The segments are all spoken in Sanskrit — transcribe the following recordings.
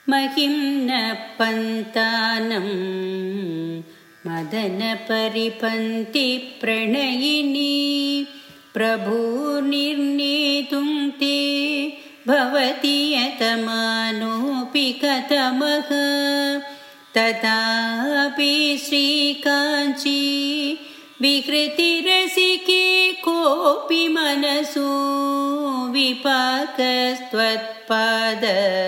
महिं न पन्तानं मदनपरिपन्ति प्रणयिनी प्रभुर्निर्णेतुं ते भवति यतमानोऽपि कथमः तथापि श्रीकाञ्ची विहृतिरसिके कोऽपि मनसो विपाकस्त्वत्पाद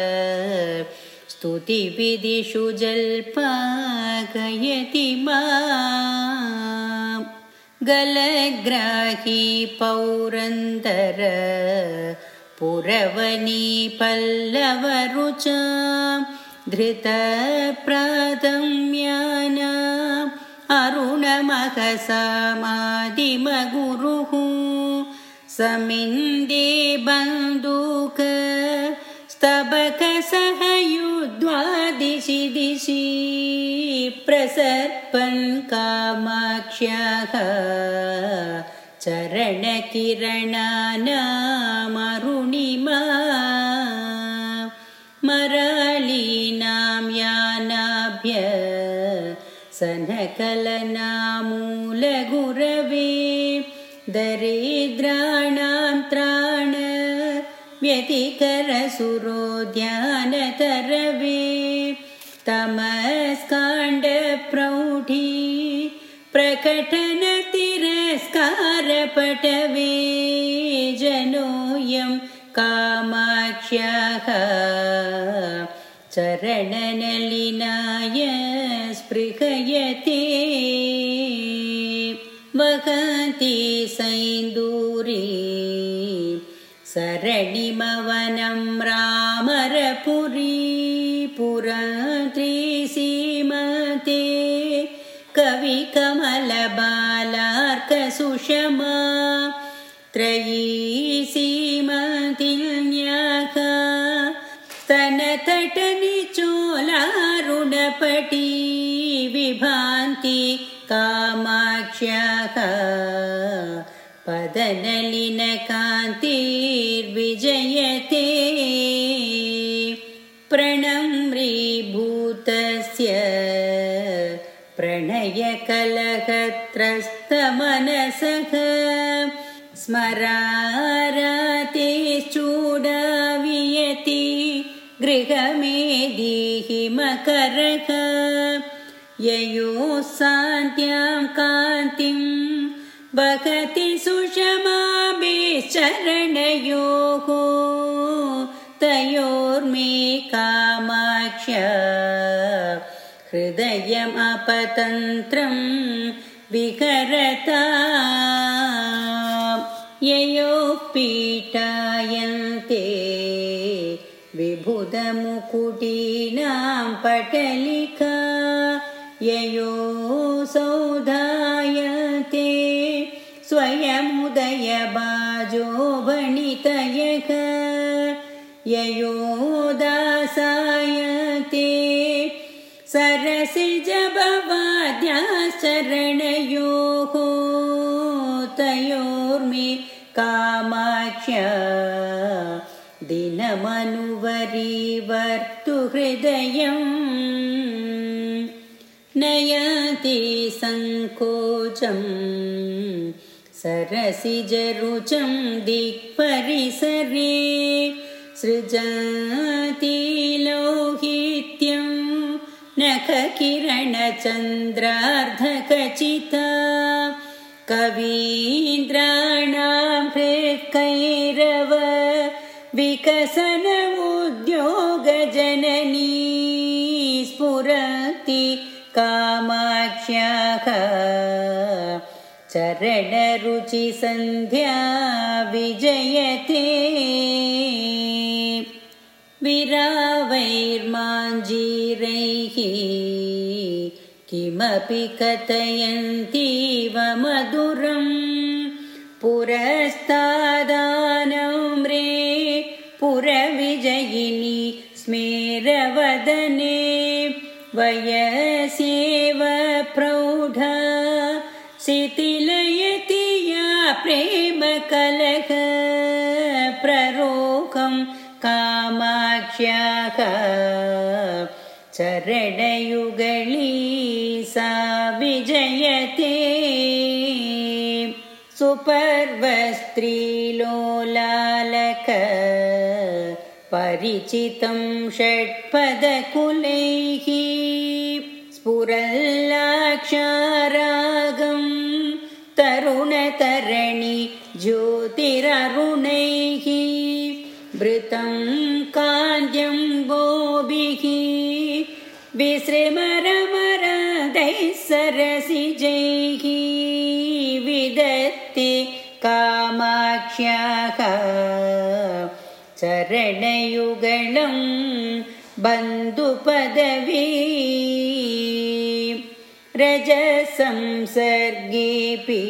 स्तुतिविधिषु जल्पाकयति माम् गलग्राही पौरन्दर पुरवनी पल्लवरुचा धृतप्रातम्याना अरुणमहसामादिमगुरुः समिन्दे बन्दूक स्तबकसहयुद्ध्वा दिशि प्रसर्पन् कामाक्ष्याः चरणकिरणानामरुणिमा मराळीनां यानाभ्य सनकलनामूलगुरवे दरिद्राणां त्राण व्यतिकरसुरोद्यानतरवे तमस्काण्डप्रौढी प्रकटनतिरस्कारपटवे जनोऽयं कामाक्ष्याः चरणनलिनाय स्पृहयते वहति सैन्दूरी सरणिमवनं रामरपुरी पुरात्रिसीमते कविकमलबालार्कसुषमा त्रयी सीमतिन्याः स्तनतटनिचोलारुणपटी विभान्ति कामाक्ष्याः पदनलिनकान्तिर्विजयते प्रणम्रीभूतस्य प्रणयकलहत्रस्तमनसः स्मरारातेश्चूडावियति गृहमेधीहि मकरः ययोः सान्त्यां कान्तिं वहति सुषमाभिश्चरणयोः तयोर्मे कामाक्ष्या हृदयमपतन्त्रं विहरता ययोः पीठायन्ते विबुधमुकुटीनां पटलिका ययोः सौधायते स्वयमुदयबाजो वनितयः ययोः दासायते सरसिजभवाद्याश्चरणयोः तयोर्मे कामाक्ष्या दिनमनुवरीवर्तु हृदयम् नयति सङ्कोचं सरसिजरुचं दिक्परिसरे सृजति लौहित्यं नखकिरणचन्द्रार्धखचिता कवीन्द्राणां हृत्कैरव विकसन उद्योगजननी स्फुरति कामाक्ष्याः चरणरुचिसन्ध्या विजयते विरावैर्माञ्जीरैः किमपि कथयन्तीव मधुरं पुरस्तादानम्रे पुरविजयिनी स्मेरवदने वयस्येव प्रौढा शिथिलयति या प्रेमकलह प्ररोहं कामाक्ष्याः चरणयुगली सा विजयते सुपर्वस्त्रीलोलालक परिचितं षट्पदकुलैः स्फुरल्लाक्षारागं तरुणतरणि ज्योतिररुणैः वृतं कान्त्यं गोभिः विसृमरमरदैः सरसिजैः विदत्ते कामाक्ष्याः चरणयुगलं बन्धुपदवी रजसंसर्गेऽपि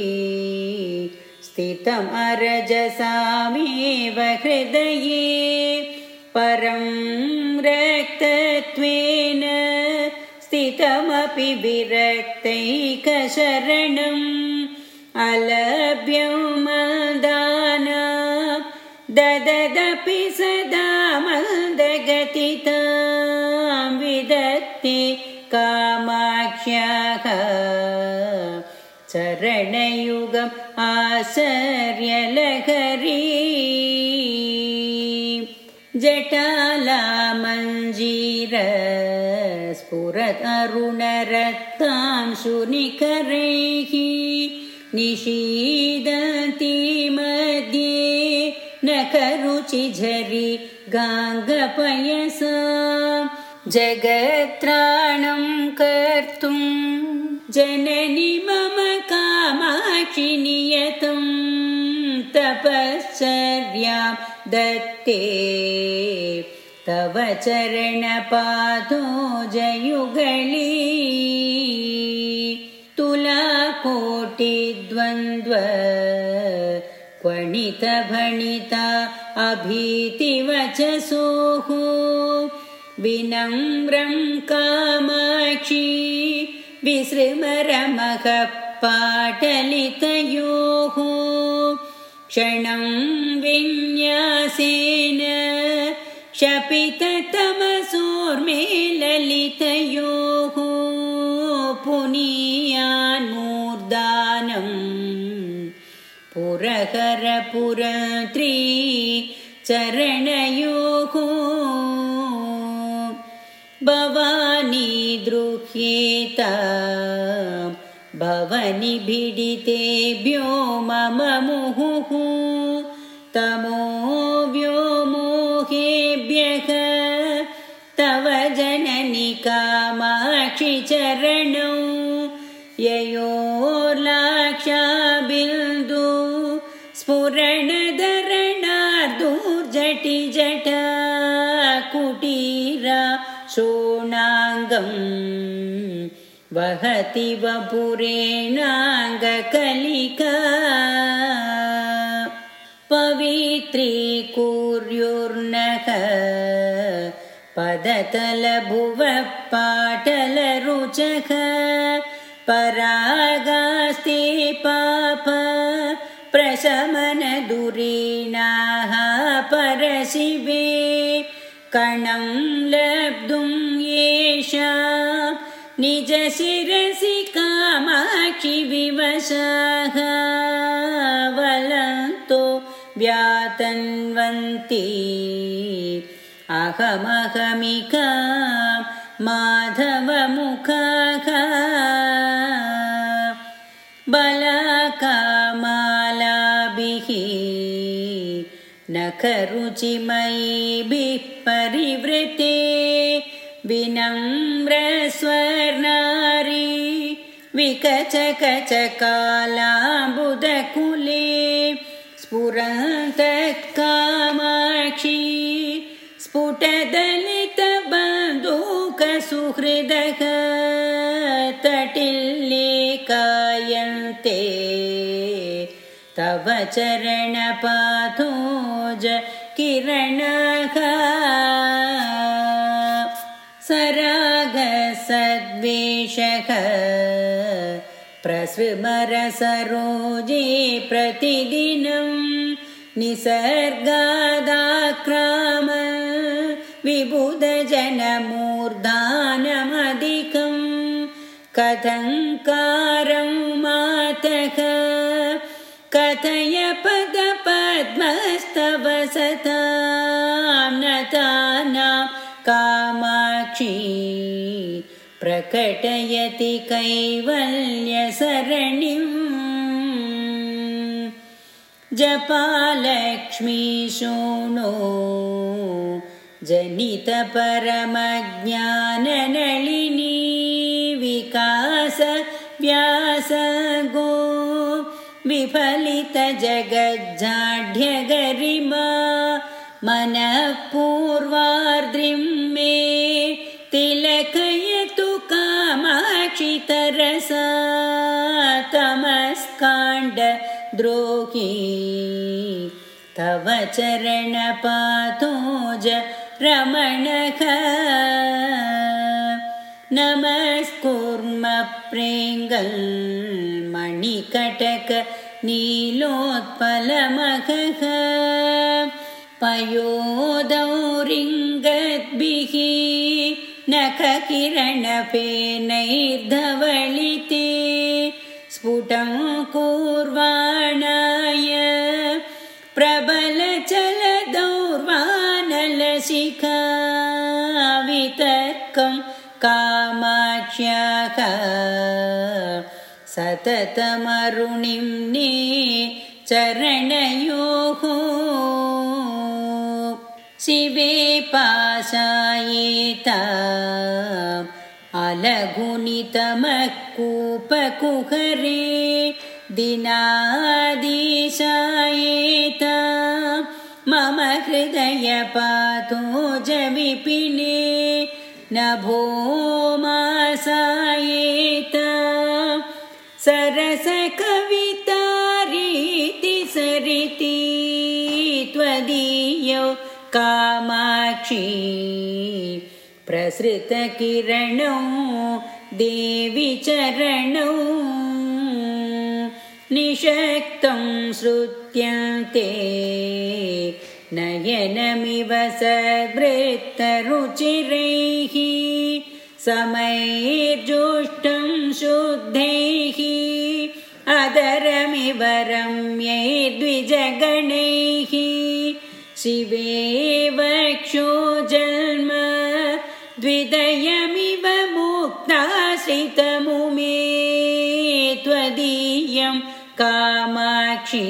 स्थितमरजसामेव हृदये परं रक्तत्वेन स्थितमपि विरक्तैकशरणम् अलभ्यं मदाना दददपि सदा मन्दगतितां विदत्ते कामाक्ष्याः चरणयुगम् आश्चर्यलहरी जटालामञ्जीर स्फुरत् अरुणरक्तांशुनिकरैः निशीदन्ति मध्ये नखरुचिझरि गाङ्गपयसा जगत्त्राणं कर्तुं जननि मम कामाक्षि नियतं तपश्चर्यां दत्ते तव चरणपादोजयुगली तुलाकोटिद्वन्द्व क्वणितभणिता अभीतिवचसोः विनम्रं कामाक्षी विसृमरमः पाटलितयोः क्षणं विन्यासेन शपिततमसोर्मेललितयोः पुनीयान्मूर्धानं पुरहरपुरत्री चरणयोः भवानी द्रुह्येता भवनि भिडितेभ्यो मम मुहुः तमो व्योमोहेभ्यः तव जननि कामाक्षि चरणौ ययोर्लाक्षाबिन्दु स्फुरणधरणार्दूर्जटिजटा कुटीरा शोणाङ्गं वहति वपुरेणाङ्गकलिका पवित्रीकुर्युर्नः पदतलभुवः पाटलरुचः परागास्ते पाप प्रशमनदुरीणाः परशिवे कणं लब्धुं येषां निजशिरसि कामाक्षि विवशाः वलन्तो व्यातन्वन्ति अहमहमिकां माधवमुखाः बलाकामालाभिः नखरुचिमयीभिः परिवृते विनम्रस्वर्णारी विकचकचकालाम्बुदकुले स्फुरन्तः कामाक्षी स्फुटदलितबन्धूकसुहृदः तटिल्ये कायन्ते तव चरणपादोज किरणः सरागसद्वेषः प्रसृमरसरोजे प्रतिदिनं निसर्गादाक्राम विबुधजनमूर्धानमूर्धनि कथङ्कारं मातः कथय पदपद्मस्तव सतां नतानां कामाक्षी प्रकटयति कैवल्यसरणिम् जपालक्ष्मी शृणु जनितपरमज्ञाननलिनी विकास व्यासगो विफलितजगज्जाढ्यगरिमा मनःपूर्वार्द्रिं मे तिलकयतु कामाक्षि तरसा तमस्काण्डद्रोही तव चरणपातोज रमणः नमस्कुर्म प्रेङ्गल मणिकटक नीलोत्पलमखः पयोदौरिङ्गद्भिः नखकिरणफेनैर्धवलिते स्फुटं कुर्वाणाय प्रबलचलदौर्वानलशिखा वितर्कं कामाक्ष्याः सततमरुणिं ने चरणयोः शिवे पाशायेताम् अलघुनितमकूपकुहरे दिनादिशायेताम् मम हृदयपातोज विपिने नभो मासायेताम् सरसकवितारीति सरिति त्वदीयौ कामाक्षी प्रसृतकिरणौ देवि चरणौ निषक्तं श्रुत्यन्ते नयनमिव सद्वृत्तरुचिरैः समैर्जुष्टं शुद्धैः अदरमिव रम्यैर्द्विजगणैः शिवे वक्षोजन्म द्विदयमिव मुक्ताश्रितमुमे त्वदीयं कामाक्षी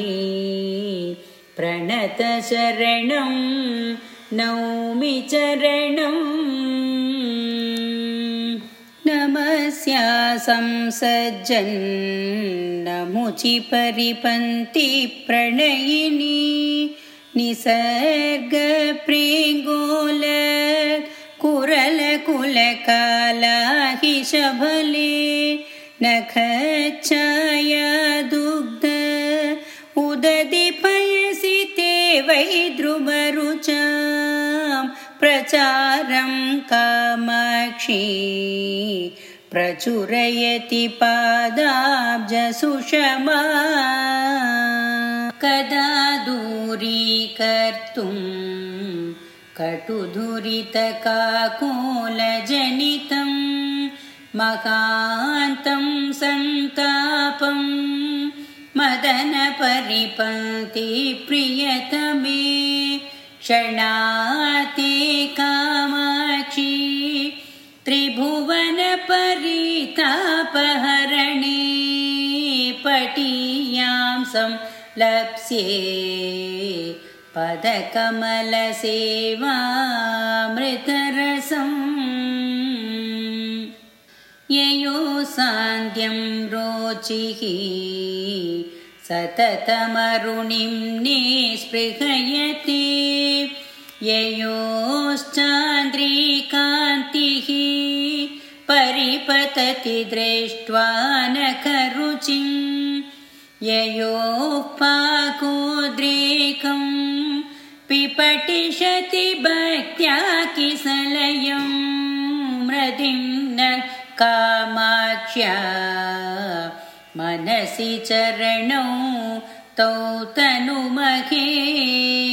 प्रणतशरणं नौमि चरणम् नमस्यासं सज्जन्नमुचि परिपन्ति प्रणयिनी निसर्गप्रेङ्गोल कुरलकुलकालाहि शबले नखच्छाया दुग्ध उददि पयसि ते वै ध्रुवरुचां प्रचारं कामाक्षी प्रचुरयति पादाब्जसुषमा कदा दूरीकर्तुं कटुधुरितकाकोलजनितं महान्तं सन्तापं मदनपरिपन्ति प्रियतमे क्षणाते कामाक्षी त्रिभुवनपरितापहरणे पटीयां संलप्स्ये पदकमलसेवामृतरसम् ययो सान्ध्यं रोचिः सततमरुणिं निःस्पृहयते ययोश्चान्द्रिकान्तिः परिपतति दृष्ट्वा नखरुचिं ययोः पाकोद्रेकं पिपटिषति भक्त्या किसलयं मृदिं न कामाक्ष्या मनसि चरणौ तौ तनुमहे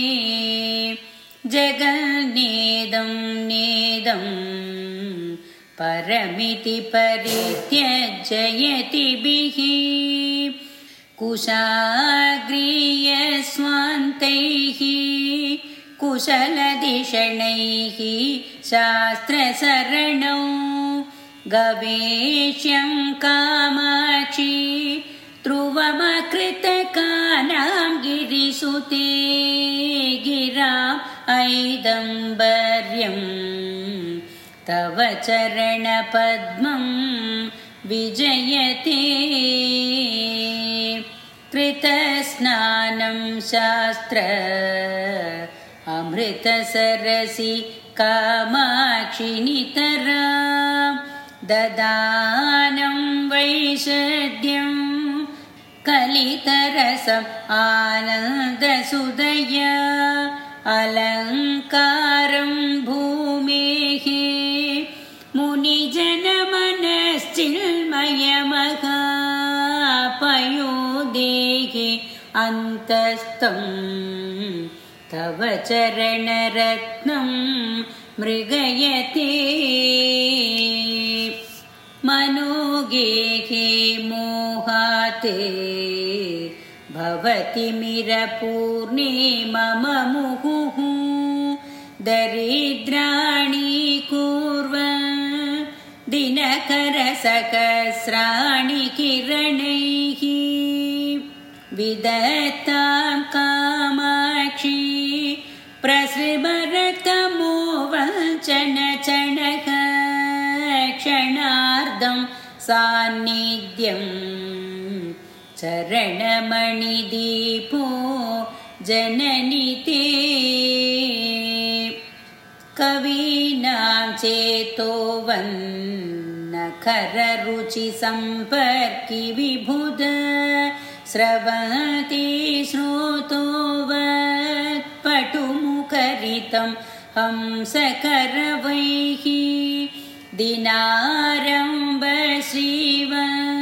जगन्नेदं नेदं परमिति परित्यज्ययतिभिः कुशाग्रीयस्वान्तैः कुशलधिषणैः शास्त्रसरणौ गवेष्यं कामाक्षी ध्रुवमकृतकानां गिरिसुते गिराम् ऐदम्बर्यं तव चरणपद्मं विजयते कृतस्नानं शास्त्र अमृतसरसि कामाक्षि नितरा ददानं वैषद्यं कलितरसम् आनन्दसुधया अलङ्कारं भूमेः मुनिजनमनश्चिन्मयमहापयोदेः अन्तस्थं तव चरणरत्नं मृगयते मनोगेहे मोहात् भवति मिरपूर्णे मम मुहुः दरिद्राणि कुर्वन् दिनकरसहस्राणि किरणैः विदत्तां कामाक्षी प्रसृभरतमो वचनचणः क्षणार्धं सान्निध्यं चरणमणिदीपो जननि ते कवीनां चेतोवन्नखररुचिसम्पर्कि विबुध स्रवति श्रोतोवत्पटुमुखरितं हंसकरवैः दिनारम्भ श्रीव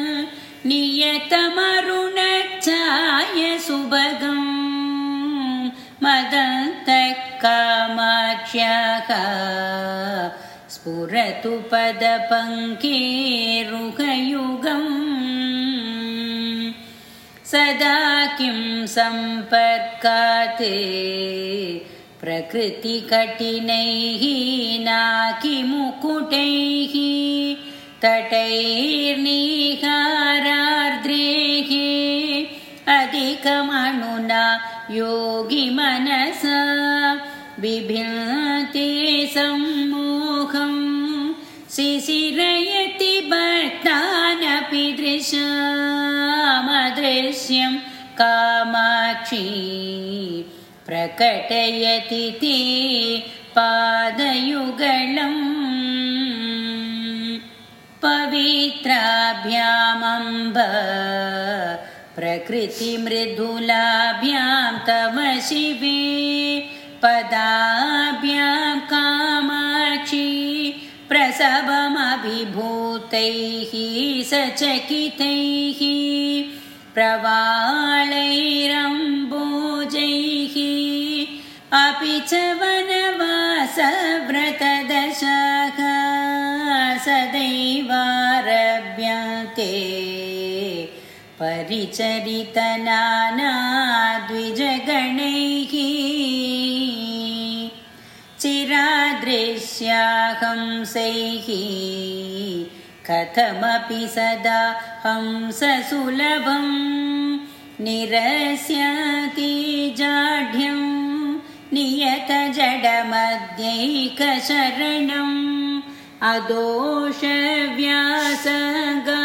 नियतमरुणच्छाय सुभगं मदन्तः कामाक्ष्याः स्फुरतु पदपङ्केरुहयुगम् सदा किं सम्पर्कात् प्रकृतिकठिनैः नाकिमुकुटैः तटैर्निहारार्द्रैः अधिकमनुना योगिमनसा बिभ्यते सम्मोहं शिशिरयति भक्तानपि दृशामदृश्यं कामाक्षी प्रकटयति ते पादयुगलम् पवित्राभ्यामम्ब प्रकृतिमृदुलाभ्यां तव शिवे पदाभ्यां कामाक्षी प्रसवमभिभूतैः सचकितैः प्रवालैरम्बोजैः अपि च वनवासव्रतदशाः सदैवारभ्यन्ते परिचरितनानाद्विजगणैः चिरादृश्याहंसैः कथमपि सदा हंससुलभं निरस्यति जाढ्यं नियतजडमध्यैकशरणम् अदोषव्यासगा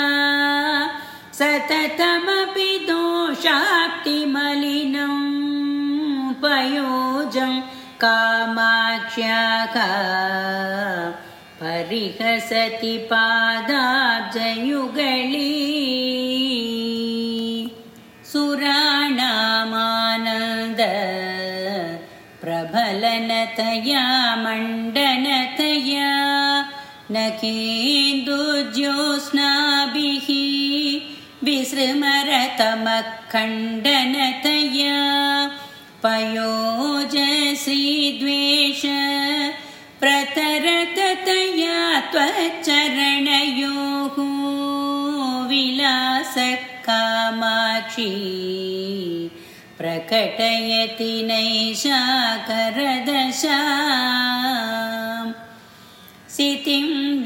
सततमपि दोषाक्तिमलिनं पयोजं कामाक्ष्याः परिहसति पादाब्जयुगली सुराणामानन्द प्रबलनतया मण्डनतया नखेन्दुज्योत्स्नाभिः विसृमरतमखण्डनतया पयोजश्रीद्वेष प्रतरततया त्वच्चरणयोः विलासकामाक्षी प्रकटयति नैषा करदशां सितिं न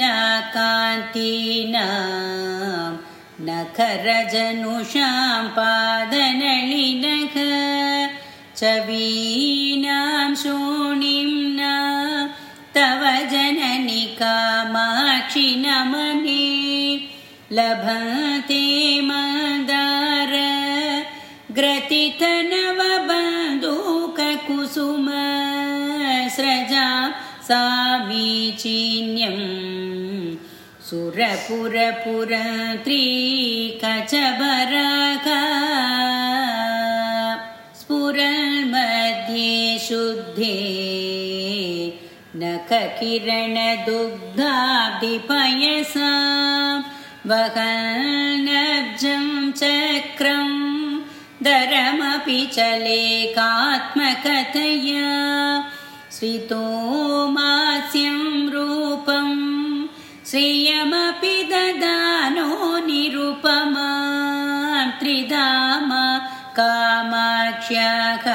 कान्तीनां नखरजनुषां पादनलिनः चवीनां शोणिम्नां तव जननि कामाक्षि नमने लभन्ते मदार ग्रथितनवबन्धूककुसुम स्रजां सामीचीन्यं सुरपुरपुरत्रीकचबरागा स्फुरन्मध्ये शुद्धे नखकिरणदुग्धाब्धिपयसा वहन्नब्जं चक्रं दरमपि चलेकात्मकतया श्रितो मास्यं रूपं श्रियमपि ददानो निरुपमां त्रिधामा कामाक्ष्याः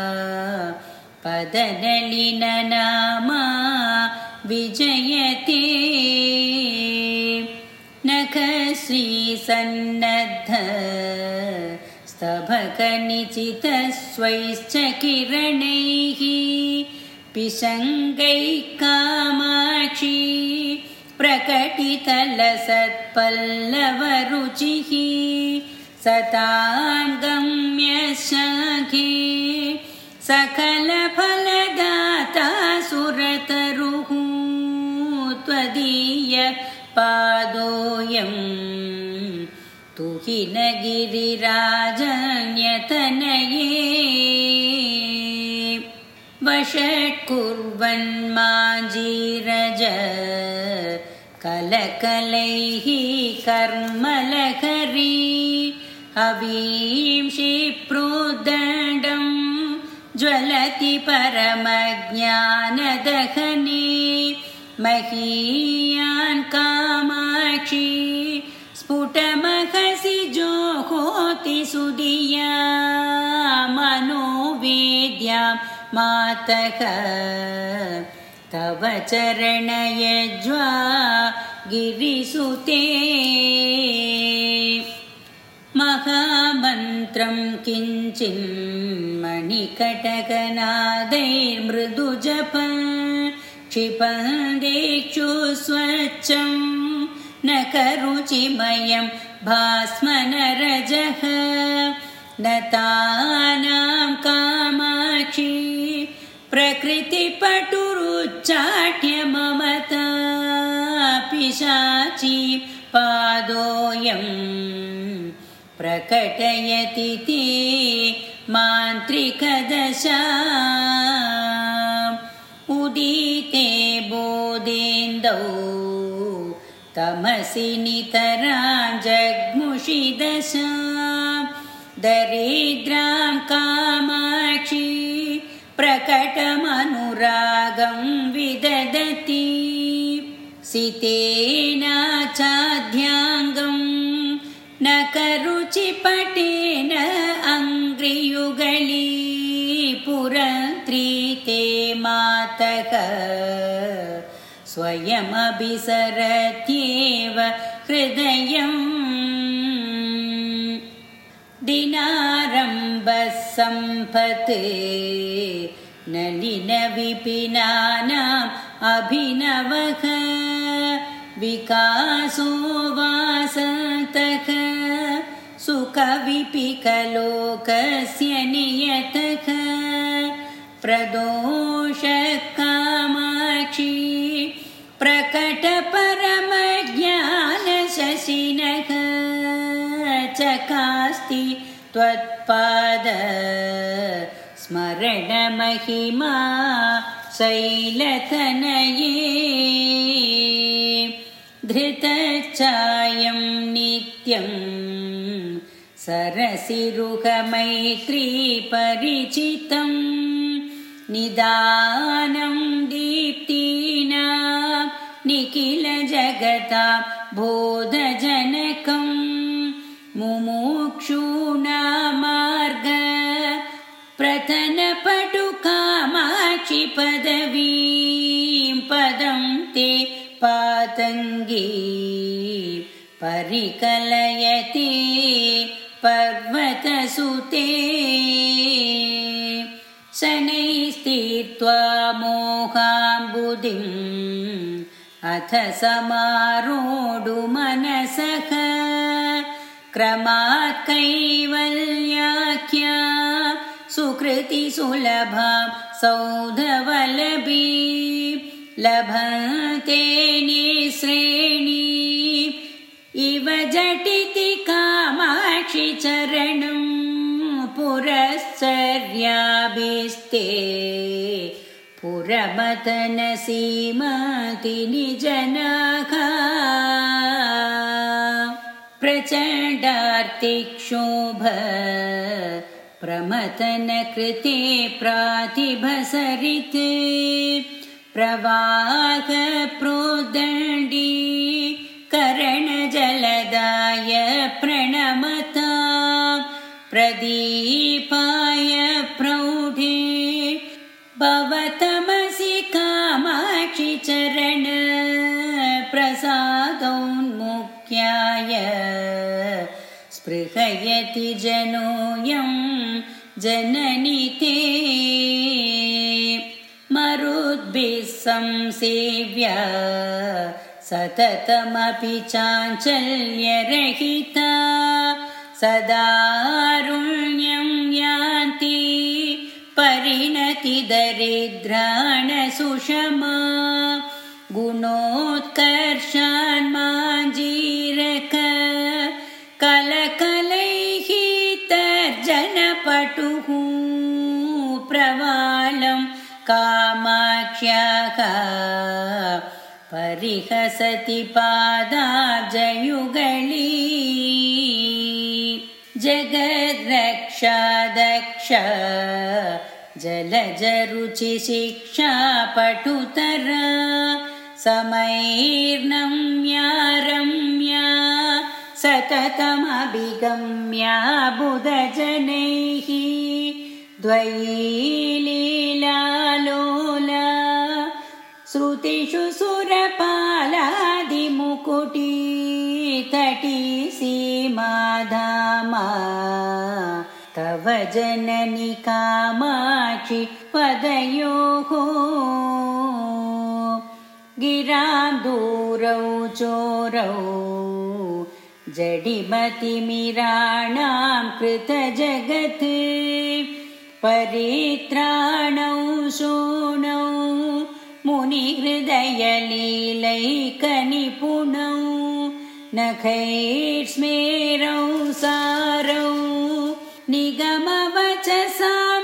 पदनलिननामा विजयते नखश्रीसन्नद्ध स्तभकनिचितस्वैश्च किरणैः पिशङ्गैः कामाक्षी प्रकटितलसत्पल्लवरुचिः सतां गम्यशाखे सकलफलदाता सुरतरुः त्वदीय पादोऽयं तुहि न गिरिराजन्यतनये वषट्कुर्वन्माञ्जीरज कलकलैः कर्मलहरी हवीं क्षिप्रोद्दण्डं ज्वलति परमज्ञानदहने महीयान् कामाक्षी स्फुटमहसि जोहोति सुधिया मनोवेद्यां मातः तव चरणयज्वा गिरिसुते महामन्त्रं किञ्चिन्मणिकटकनादैर्मृदुजप क्षिपन्देक्षु स्वच्छं नखरुचिमयं भास्मनरजः नतानां कामाक्षी प्रकृतिपटुरुच्चाट्य ममता पिशाची पादोऽयं प्रकटयति ते मान्त्रिकदशा उदिते बोधेन्दौ तमसि नितरां जग्मुषि दशा दरिद्रां कामाक्षी प्रकटमनुरागं विदधति सितेन चाध्याङ्गं नखरुचिपटेन अङ्घ्रियुगली पुरत्रीते मातः स्वयमभिसरत्येव हृदयम् दिनारम्भः सम्पत् नलिनविपिनानाम् अभिनवः विकासो वासन्तः सुखविपिकलोकस्य नियतः प्रदोषः कामाक्षी प्रकटपरमज्ञानशशिनः चकास्ति त्वत्पाद स्मरणमहिमा शैलतनये धृतचायं नित्यं सरसिरुहमैत्रीपरिचितं निदानं दीप्तीनां किल जगता बोधजनकं मुमुक्षूणामार्ग प्रतनपटुकामाक्षि पदवीं पदं ते पातङ्गी परिकलयति पर्वतसुते शनैस्तीर्त्वा मोहाम्बुधिम् अथ समारोढुमनसः क्रमात् कैवल्याख्या सुकृति सुलभां सौधवलभी लभन्ते निःश्रेणी इव झटिति कामाक्षि चरणं पुरश्चर्याभिस्ते पुरमथनसीमति निजनाः प्रचण्डार्तिक्षोभ प्रमथनकृते प्रातिभसरिते प्रवाह प्रोदण्डी करणजलदाय प्रणमता प्रदीपाय प्रौढे भवतमसि कामाक्षि चरण प्रसादोन्मुख्याय स्पृहयति जनोऽयं जननि ते मरुद्भिः संसेव्या सततमपि चाञ्चल्यरहिता सदारुण्यं यान्ति परिणतिदरिद्राणसुषमा गुणोत्कर्षान्माञ्जीरक कलकलैः तर्जनपटुः प्रवालं कामाक्ष्याः परिहसति पादाब्जयुगळी जगद्रक्षादक्ष जलजरुचिशिक्षा पटुतरा समैर्नम्या रम्या सततमभिगम्या बुधजनैः द्वयीलीलालोला श्रुतिषु सुरपालादिमुकुटी तटी सीमाधामा तव जननि कामाक्षि पदयोः गिरां दूरौ चोरौ जडिमतिमिराणां कृतजगत् परित्राणौ शोणौ मुनिहृदयलीलैकनिपुणौ नखैर्स्मेरौ सारौ निगमवचसां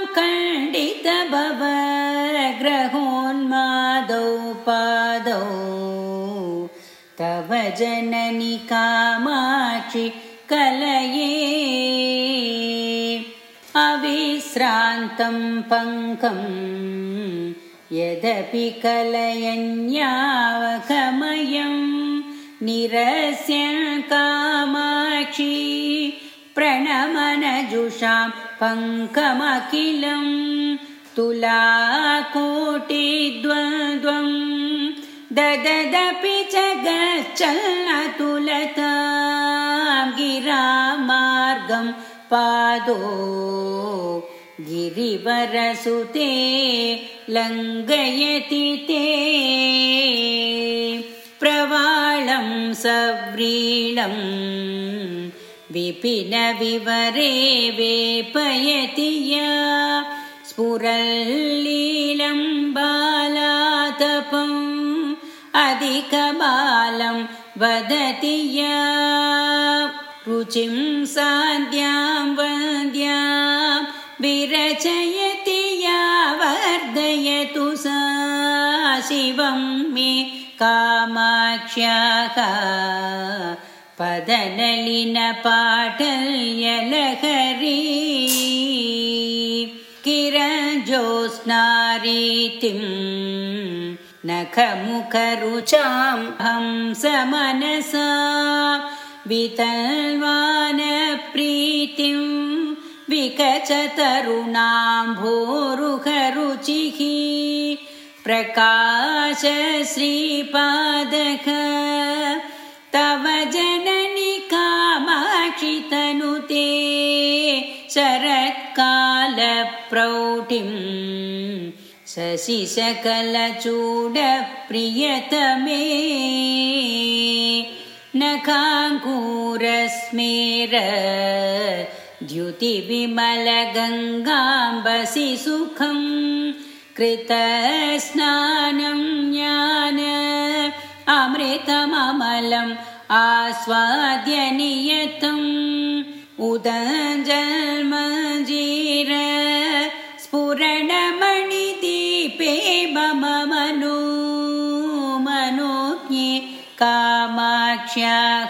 खण्डितभवग्रहोन्मादौ पादौ तव जननि कामाक्षि कलये अविश्रान्तं पङ्कं यदपि कलयन्यावकमयं निरस्यं कामाक्षि प्रणमनजुषां पङ्कमखिलं तुलाकोटिद्वन्द्वं दददपि च गच्छन्नतुलतां गिरामार्गं पादो गिरिवरसुते लङ्घयति ते प्रवालं सव्रीलं विपिनविवरे वेपयति या स्फुरल्लीलं बालातपम् अधिकबालं वदति या रुचिं सान्द्यां वन्द्यां विरचयति या वर्धयतु सा शिवं मे कामाक्ष्याः पदनलिनपाटल्यलहरी किरञ्जोत्स्नारीतिं नखमुखरुचां हंसमनसा वितल्वानप्रीतिं विकचतरुणाम्भोरुहरुचिः प्रकाशश्रीपादः तव जननि कामाक्षि तनुते शरत्कालप्रौढिं शशिशकलचूडप्रियतमे नखाङ्कुरस्मेर द्युतिविमलगङ्गाम्बसि सुखं कृतस्नानं ज्ञान अमृतममलम् आस्वाद्य नियतम् उदञ्जन्मञ्जीर स्फुरणमणिदीपे मम मनोज्ञे कामाक्ष्याः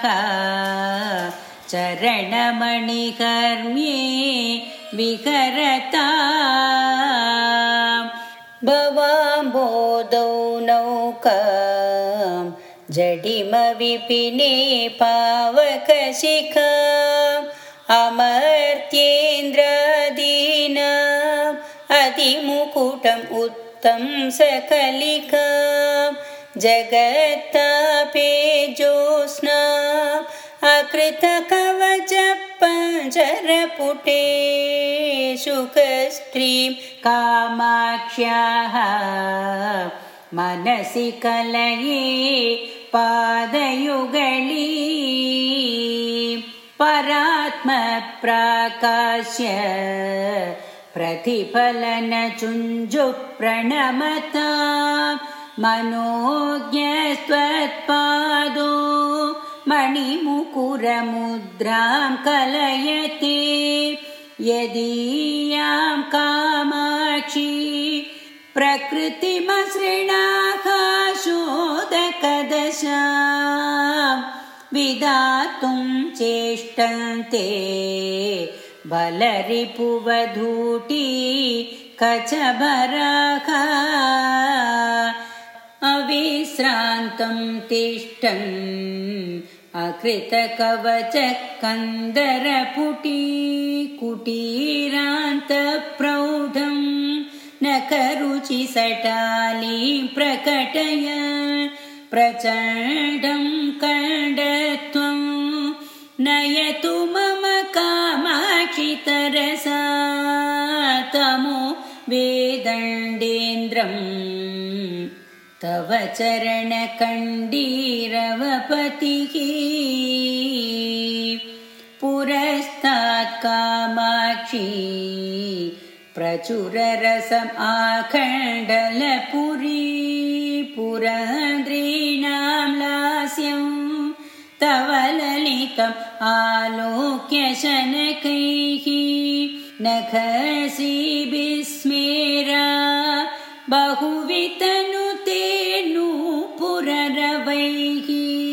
चरणमणिकर्म्ये विहरता भवाम्बोधौ नौकां जडिमविपिने पावकशिखाम् अमर्त्येन्द्रादीनाम् अतिमुकुटम् उत्तं सकलिकां जगत्तापे ज्योत्स्नाम् अकृतकवचपञ्जरपुटे शुकस्त्रीं कामाक्ष्याः मनसि कलये पादयुगली परात्मप्राकाश्य प्रतिफलनचुञ्जुप्रणमता मनोज्ञस्त्वत्पादो मणिमुकुरमुद्रां कलयते यदीयां कामाक्षी प्रकृतिमसृणाः शोधकदशां विधातुं चेष्टन्ते बलरिपुवधूटी कचभराः अविश्रान्तं तिष्ठन् अकृतकवचकन्दरपुटी कुटीरान्तप्रौढं नखरुचिसटालीं प्रकटय प्रचण्डं कण्डत्वं नयतु मम कामाक्षि तरसा तमो वेदण्डेन्द्रम् तव चरणकण्डीरवपतिः पुरस्तात् कामाक्षी प्रचुररसम् आखण्डलपुरी पुरन्द्रीणां लास्यं तव ललितम् आलोक्य शनकैः नखश्रीविस्मेरा बहुवितनुते नूपुररवैः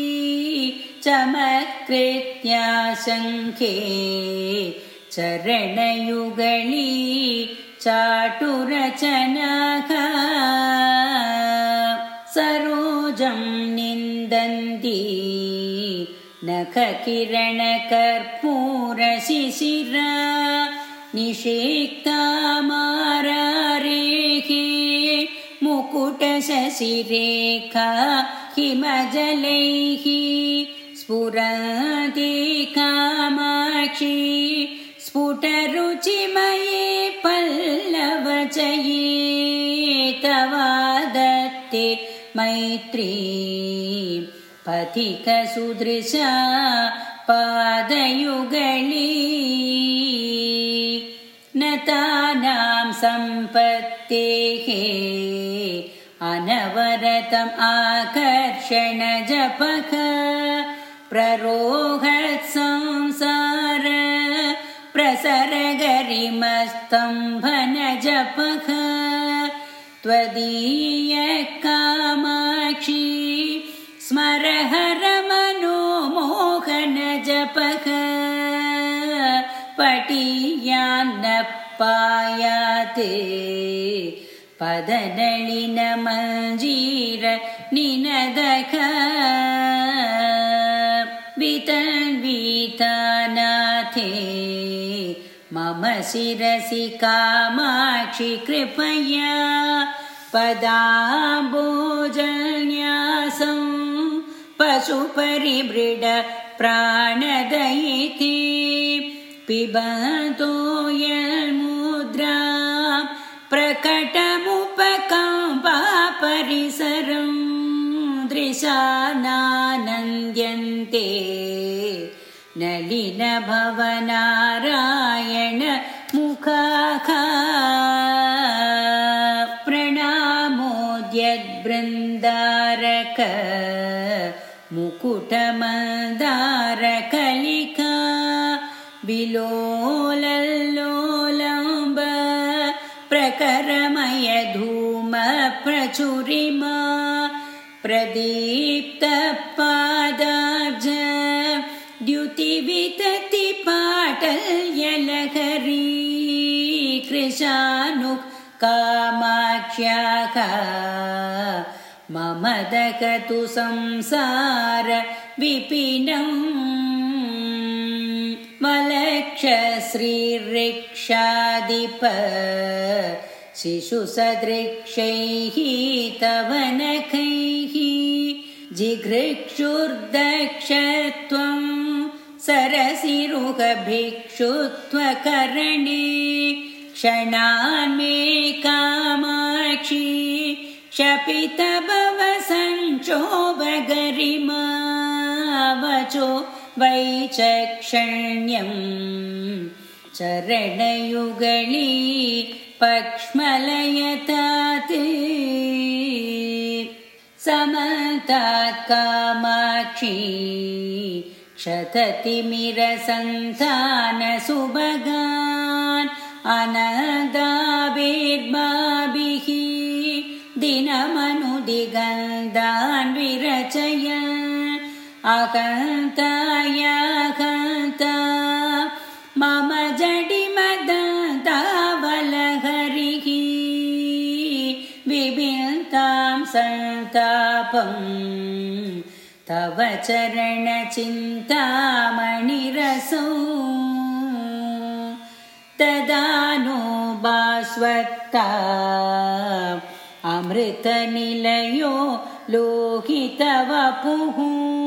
चमत्कृत्या शङ्खे चरणयुगली चाटुरचनाः सरोजं निन्दन्ति नखकिरणकर्पूरशिशिरा निषेक्ता मारारेः मुकुटशशिरेखा हिमजलैः स्फुरति कामाक्षी स्फुटरुचिमये पल्लवचये तवा दत्ते मैत्री पथिकसुदृशा पादयुगली नतानां सम्पत्तेः अनवरतम् आकर्षणजपः प्ररोहत् संसार प्रसरगरिमस्तम्भनजपः त्वदीय कामाक्षी स्मरहरमनोमोहनजपः पठीयान्न पायाते ಪದನಳಿನ ಮಂಜೀರ ನಿನದಕ ವಿತನ್ವಿತಾನಾಥೇ ಮಮ ಶಿರಸಿ ಕಾಮಾಕ್ಷಿ ಕೃಪಯಾ ಪದಾಂಬೋಜನ್ಯಾಸಂ ಪಶುಪರಿಮೃಡ ಪ್ರಾಣದಯಿತೆ ಪಿಬಂತೋ ಯನ್ಮುದ್ರಾ ಪ್ರಕಟಮುಪಕಂಪಾ ಪರಿಸರಂ ದೃಶಾನಾನಂದ್ಯಂತೆ ನಳಿನ ಭವನಾರಾಯಣ ಮುಖಾಖ ಪ್ರಣಾಮೋದ್ಯದ್ಬೃಂದಾರಕ ಮುಕುಟಮಂದಾರಕಲಿಕಾ ವಿಲೋಲಲ್ಲೋಲಂಬ ಪ್ರಕರಮಯ ಧೂಮ ಪ್ರಚುರಿಮಾ ಪ್ರದೀಪ್ತ ಪಾದಾಬ್ಜ ದ್ಯುತಿ ವಿತತಿ ಪಾಟಲ್ಯಲಹರಿ ಕೃಶಾನುಕ್ ಕಾಮಾಕ್ಷ್ಯಾಃ ಮಮ ದಕತು ಸಂಸಾರ ವಿಪಿನಂ ವಲಕ್ಷ ಶ್ರೀರಿಕ್ಷಾಧಿಪ ಶಿಶುಸದೃಕ್ಷೈಃ ತವ ನಖೈಃ ಜಿಘೃಕ್ಷುರ್ದಕ್ಷತ್ವಂ ಸರಸಿರುಹಭಿಕ್ಷುತ್ವಕರಣೆ ಕ್ಷಣಾನ್ಮೇ ಕಾಮಾಕ್ಷಿ ಶಪಿತಭವ ಸಂಕ್ಷೋಭಗರಿಮಾ ವಚೋ ವೈಚಕ್ಷಣ್ಯಂ ಚರಣಯುಗಳೀ ಪಕ್ಷ್ಮಲಯತಾತ್ ಸಮತಾತ್ ಕಾಮಾಕ್ಷಿ ಕ್ಷತತಿಮಿರಸಂತಾನ ಸುಭಗಾನ್ ಅನದಾಭಿರ್ಮಾಭಿಃ ದಿನಮನುದಿಗಂಧಾನ್ ವಿರಚಯ ಅಕಂತಾಯಾಕಂತಾ ಮಮ ಜಡಿಮದಂತಾವಲಹರಿಃ ವಿಭಿಂತಾಂ ಸಂತಾಪಂ ತವ ಚರಣ ಚಿಂತಾಮಣಿರಸೌ ತದಾನೋ ಭಾಸ್ವತ್ತಾ ಅಮೃತ ನಿಲಯೋ ಲೋಹಿತ ವಪುಃ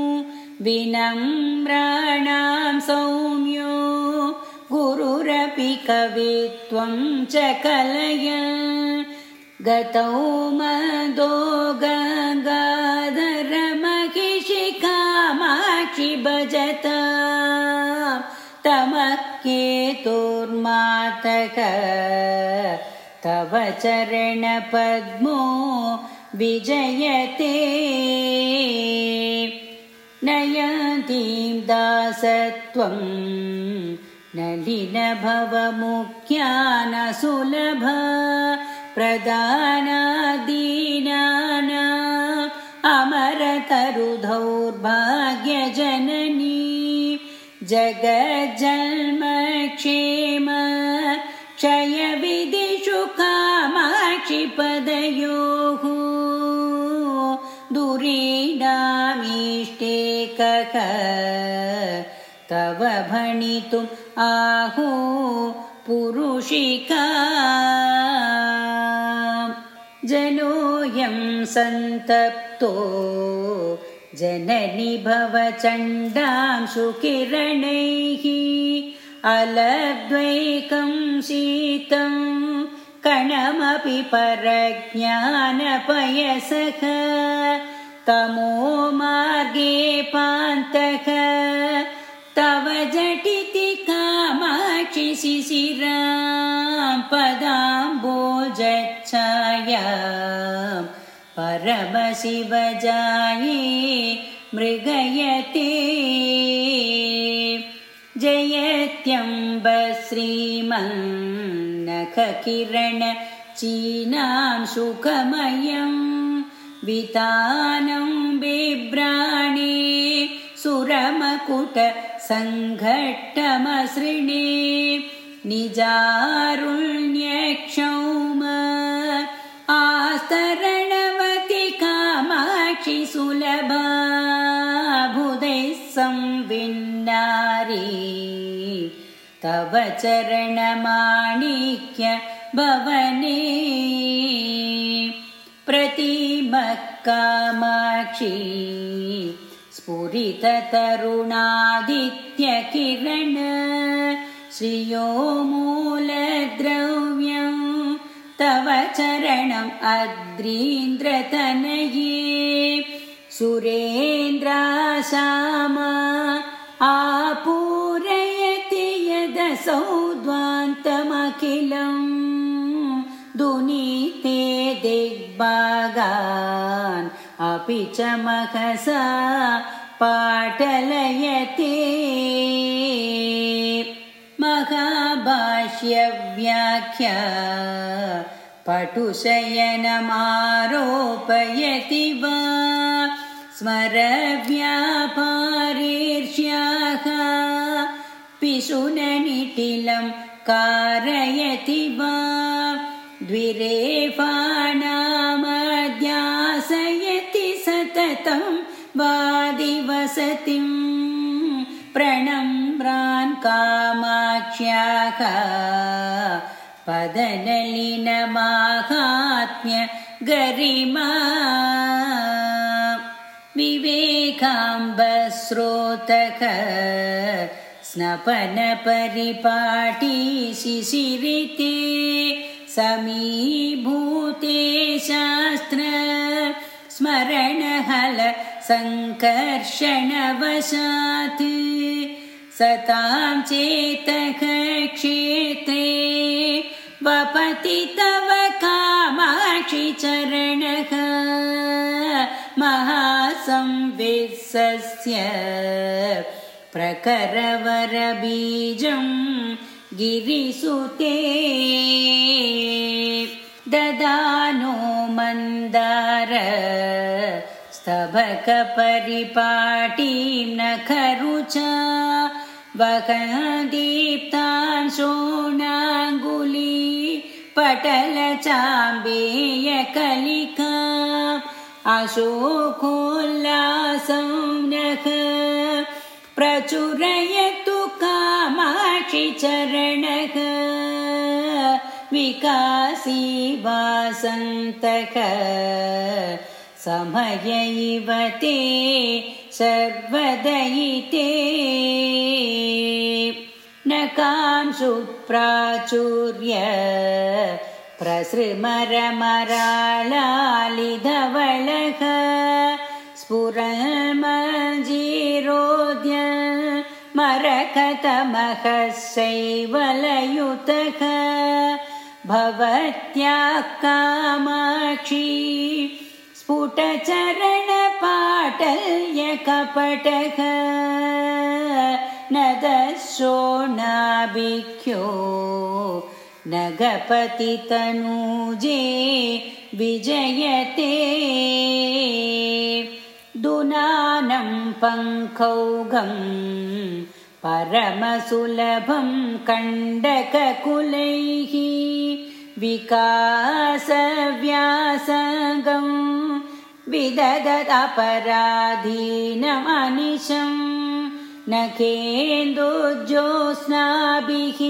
ವಿನಮ್ರಾಣಾಂ ಸೌಮ್ಯೋ ಗುರುರಪಿ ಕವಿತ್ವಂ ಚ ಕಲಯನ್ ಗತೌ ಮದೋ ಗಂಗಾಧರ ಮಹಿಷಿ ಕಾಮಾಕ್ಷಿ ಭಜತಾಂ ತಮಃ ಕೇತುರ್ಮಾತಃ ತವ ಚರಣ ಪದ್ಮೋ ವಿಜಯತೆ ನಯಂತೀಂ ದಾಸತ್ವಂ ನಳಿನ ಭವಮುಖ್ಯಾನ ಸುಲಭ ಪ್ರದಾನಾದೀನಾನಾಂ ಅಮರತರುಧೌರ್ಭಾಗ್ಯ ಜನನೀ ಜಗಜ್ಜನ್ಮಕ್ಷೇಮ ಕ್ಷಯ ವಿದಿಷು ಕಾಮಾಕ್ಷಿ ಪದಯೋಃ ದುರೀಣಾಮೀಷ್ಟೇಕಃ ತವ ಭಣಿತುಂ ಆಹೋ ಪುರುಷಿಕಾ ಜನೋಯಂ ಸಂತಪ್ತೋ ಜನನಿ ಭವ ಚಂಡಾಂಶು ಕಿರಣೈಃ ಅಲದ್ವೈಕಂ ಶೀತಂ ಕಣಮಪಿ ಪರಜ್ಞಾನಪಯಸಃ ತಮೋ ಮಾರ್ಗೇ ಪಾಂತಃ ತವ ಜಟಿತಿ ಕಾಮಾಕ್ಷಿ ಶಿಶಿರಾಂ ಪದಾಂಬೋಜಚ್ಛಾಯಾಂ ಪರಮಶಿವಜಾಯೇ ಮೃಗಯತೆ ಜಯತ್ಯಂಬ ಶ್ರೀಮನ್ನಖಕಿರಣ ಚೀನಾಂ ಶುಕಮಯಂ ವಿತಾನಂ ಬಿಭ್ರಾಣಿ ಸುರಮಕುಟ ಸಂಘಟ್ಟಮಸೃಣಿ ನಿಜಾರುಣ್ಯಕ್ಷೌಮ संविन्नारी तव चरणमाणिक्य भवने प्रतिमः कामाक्षी स्फुरिततरुणादित्यकिरण श्रियो मूलद्रव्यं तव चरणम् अद्रीन्द्रतनये सुरेन्द्राशामा आपूरयति यदसौ ध्वान्तमखिलं दुनीते दिग्भागान् अपि च महसा पाटलयते महाभाष्यव्याख्या पटुशयनमारोपयति वा स्मरव्यापारीर्ष्याः पिशुननिटिलं कारयति वा द्विरेफाणामध्यासयति सततं वादिवसतिं प्रणम्रान् कामाक्ष्याः पदनलिनमाहात्म्य गरिमा विवेकाम्बस्रोतः स्नपनपरिपाटी शिशिरिते समीभूते शास्त्र स्मरणहल सङ्कर्षणवशात् सतां चेतः क्षेत्रे वपति तव कामाक्षि चरणः महासंवित्सस्य प्रकरवरबीजं गिरिसुते ददानो मन्दार स्तबकपरिपाटीं नखरुचा वहदीप्तां शोणाङ्गुली पटलचाम्बेयकलिका अशोकोल्लासं नः प्रचुरयतु कामाक्षि चरणः विकासी वासन्तः समयैव ते सर्वदयिते न कांशुप्राचुर्य प्रसृमरमरालालिधवलः स्फुरमञ्जीरोद्य मरकतमः शैवलयुतः भवत्याः कामाक्षी स्फुटचरणपाटल्यकपटः न दशोणाभिख्यो नगपतितनूजे विजयते दुनानं पङ्कौघं परमसुलभं कण्डककुलैः विकासव्यासङ्गं विदददपराधीनमनिशं नखेन्दुज्योत्स्नाभिः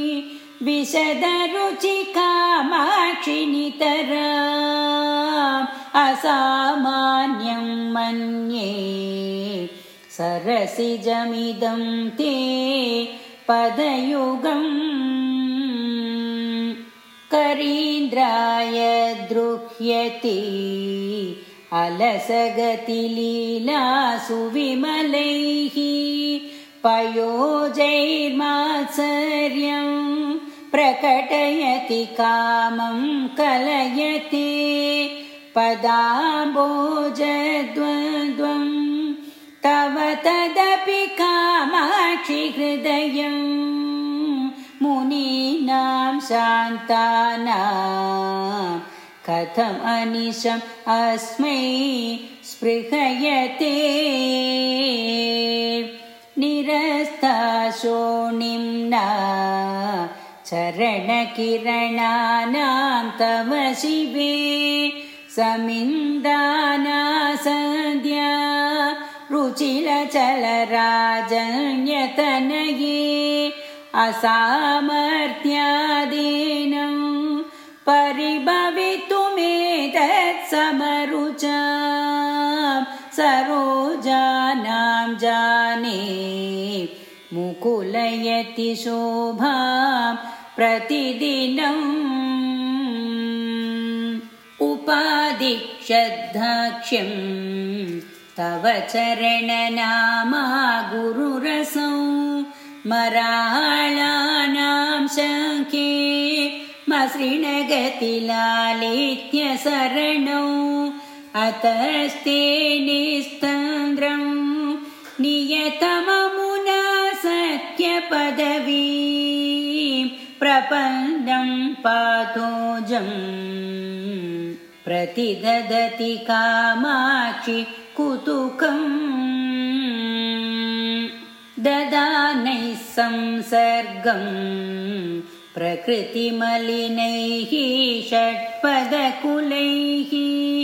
विशदरुचिकामाक्षि नितराम् असामान्यं मन्ये सरसिजमिदं ते पदयुगम् करीन्द्राय द्रुह्यति अलसगतिलीलासु विमलैः पयोजैर्मात्सर्यं प्रकटयति कामं कलयते पदाम्बोजद्वन्द्वं तव तदपि कामाक्षि हृदयं मुनीनां शान्तानां कथम् अनिशम् अस्मै स्पृहयते निरस्ताशोणिम्ना चरणकिरणानां तव शिवे समिन्दाना सद्या कुचिलचलराजन्यतनये असामर्थ्यादीनं परिभवितुमेतत्समरुचां सरोजानां जाने मुकुलयति शोभां प्रतिदिनम् उपादिक्षद्धाक्ष्यं तव चरणनामा गुरुरसौ मराळानां शङ्खे मसृणगतिलालित्यशरणौ अतस्ते निस्तन्द्रं नियतममुना सख्यपदवीं प्रपन्नं पातोजं प्रतिददति कामाक्षि कुतुकम् ददानैः संसर्गं प्रकृतिमलिनैः षट्पदकुलैः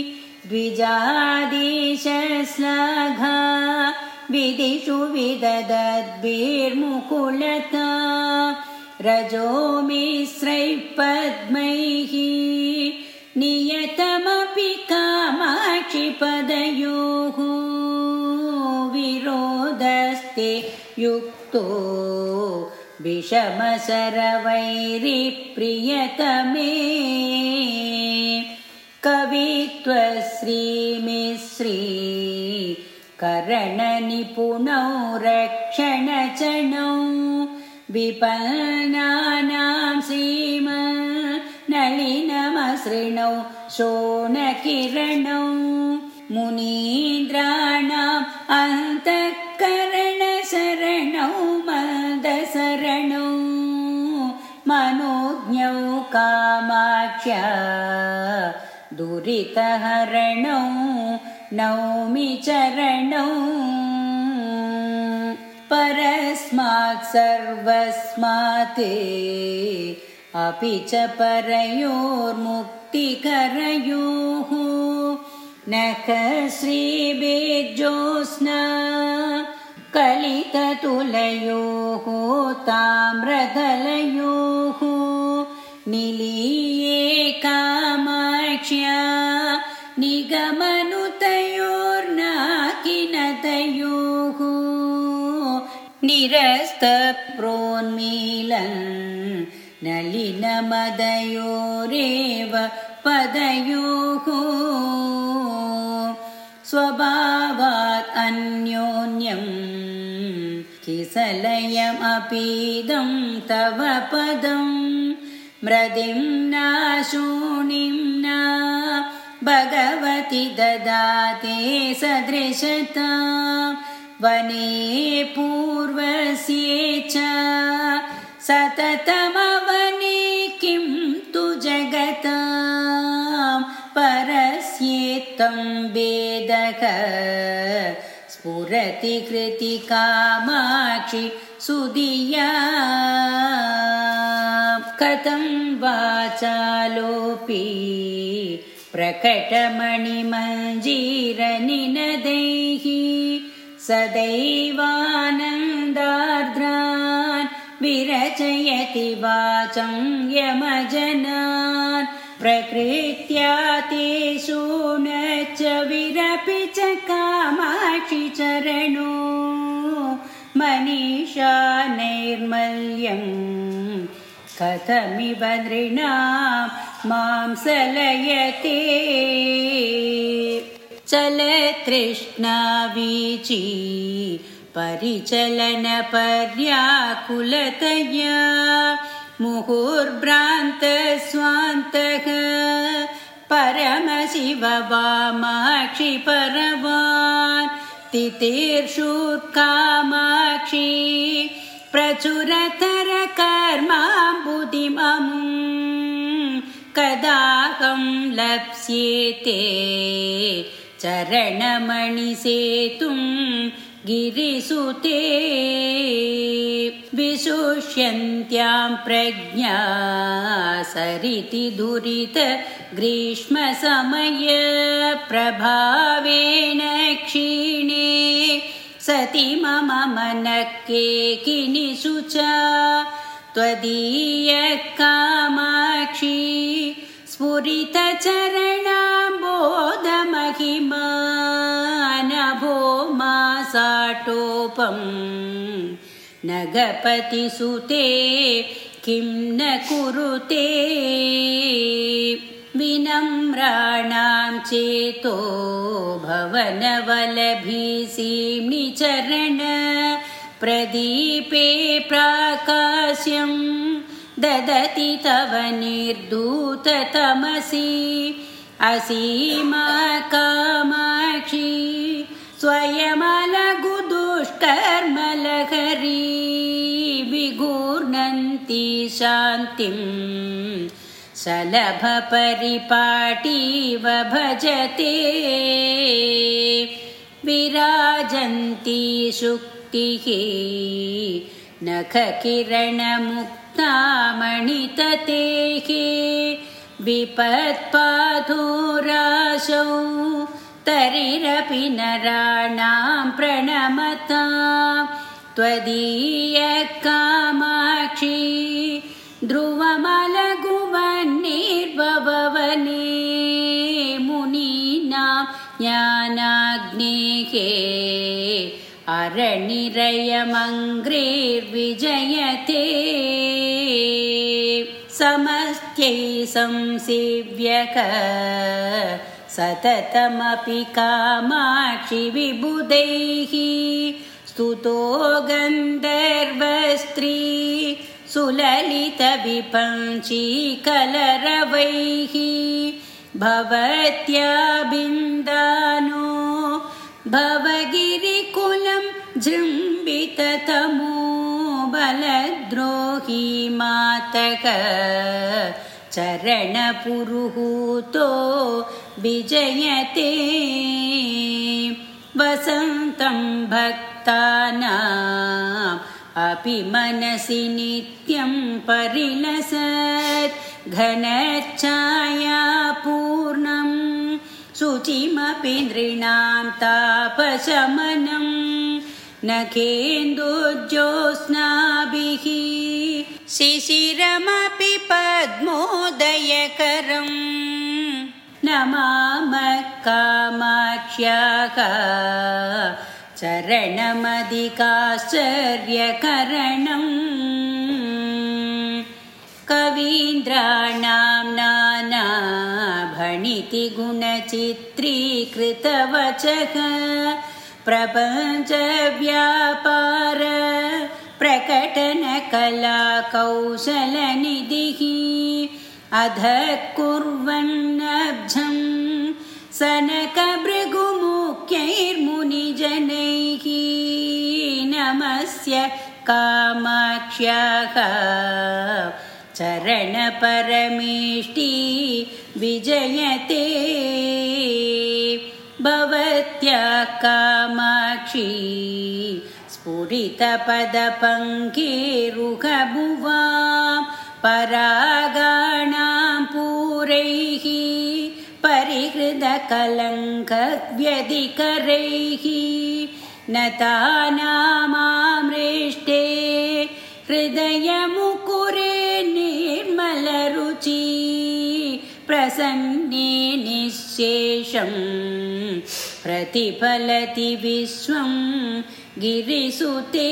द्विजादिशश्लाघा विदिषु विददद्भिर्मुकुलता रजो मिश्रैः पद्मैः नियतमपि कामाक्षिपदयोः विरोधस्ते युक्तो विषमशरवैरिप्रियतमे कवित्वश्रीमिश्री करणनिपुणौ रक्षणचणौ विपन्नानां श्रीमन्नलिनमसृणौ शोणकिरणौ मुनीन्द्राणाम् अन्तःकरणशरणौ मदशरणौ मनोज्ञौ कामाक्ष्या दुरितहरणौ नौमि चरणौ परस्मात् सर्वस्मात् अपि च परयोर्मुक्तिकरयोः नख श्रीभिर्ज्योत्स्ना कलिततुलयोः ताम्रदलयोः निलीये कामाक्ष्या निगमनुतयोर्नाकिनतयोः निरस्तप्रोन्मीलन् नलिनमदयोरेव पदयोः स्वभावात् अन्योन्यं किसलयमपीदं तव पदं मृदिं नाशूणिं न भगवति ददाते सदृशता वने पूर्वस्ये च सततमवने किं तु जगतां परस्येत्तं वेदः स्फुरति कृति कामाक्षि सुधिया कथं वाचालोऽपि प्रकटमणिमञ्जीरनिनदैः सदैवानन्दार्द्रान् विरचयति वाचं यमजनान् प्रकृत्या तेषु न च विरपि च कामाक्षि चरणो मनीषा नैर्मल्यं कथमिव नृणां मां सलयते चलतृष्णावीची परिचलनपर्याकुलतया मुहुर्भ्रान्तस्वान्तः परमशिव वामाक्षि परवान् तितीर्षुर्कामाक्षि प्रचुरतर कर्माम्बुधिममुं कदाहं लप्स्येते चरणमणिसेतुं गिरिसुते विशुष्यन्त्यां प्रज्ञा सरिति दुरित ग्रीष्मसमय प्रभावेन क्षीणे सति मम मनः केकिनिषु च त्वदीयकामाक्षी स्फुरितचरणाम्बोधमहिमा नभो मासाटोपम् नगपतिसुते किं न कुरुते विनम्राणां चेतो भवनवलभीसीम्नि चरण प्रदीपे प्राकाश्यं ददति तव निर्धूततमसि असीमा कामाक्षी स्वयमलघु दुष्कर्मलहरी विगूर्णन्ति शान्तिं शलभपरिपाटीव भजते विराजन्ति शुक्तिः नखकिरणमुक्तामणिततेः विपत्पाधोराशौ तरिरपि नराणां प्रणमतां त्वदीयकामाक्षी ध्रुवमलघुवन्निर्भववने मुनीनां ज्ञानाग्नेः अरणिरयमङ्ग्रेर्विजयते समस्त्यै संसेव्यक सततमपि कामाक्षि विबुधैः स्तुतो गन्धर्वस्त्री सुललितविपञ्चीकलरवैः भवत्या बिन्दानो भवगिरिकुलं जृम्बिततमो बलद्रोही मातक चरणपुरुहूतो विजयते वसन्तं भक्तानाम् अपि मनसि नित्यं परिलसत् घनच्छायापूर्णं शुचिमपि नृणां तापशमनं नखेन्दुज्योत्स्नाभिः शिशिरमपि पद्मोदयकरं नमामः कामाक्ष्याः चरणमधिकाश्चर्यकरणम् कवीन्द्राणां नानाभणितिगुणचित्रीकृतवचः प्रपञ्चव्यापार प्रकटनकलाकौशलनिधिः अधः कुर्वन्नब्जं सनकभृगुमुख्यैर्मुनिजनैः नमस्य कामाक्ष्याः चरणपरमेष्टि विजयते भवत्या कामाक्षी स्फुरितपदपङ्केरुहभुवां परागाणां पूरैः परिहृतकलङ्कव्यधिकरैः नतानामामृष्टे हृदयमुकुरे निर्मलरुचि प्रसन्ने निःशेषं प्रतिफलति विश्वं गिरिसुते